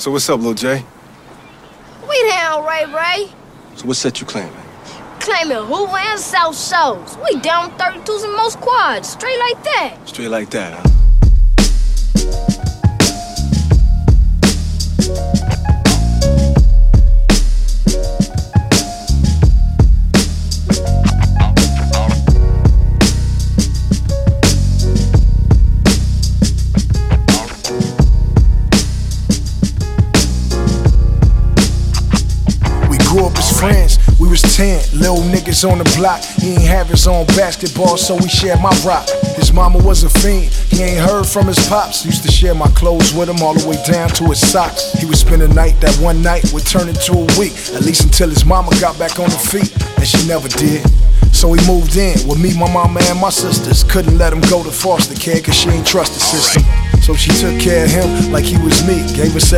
So what's up, Lil J? We down, Ray. So what set you claiming? Claiming Hoover and South Shores. We down 32s and most quads. Straight like that. Straight like that, huh? Grew up as friends, we was 10, little niggas on the block. He ain't have his own basketball, so we shared my rock. His mama was a fiend, he ain't heard from his pops. Used to share my clothes with him all the way down to his socks. He would spend a night, that one night would turn into a week, at least until his mama got back on her feet, and she never did. So he moved in with me, my mama, and my sisters. Couldn't let him go to foster care, cause she ain't trust the system. So she took care of him like he was me, gave us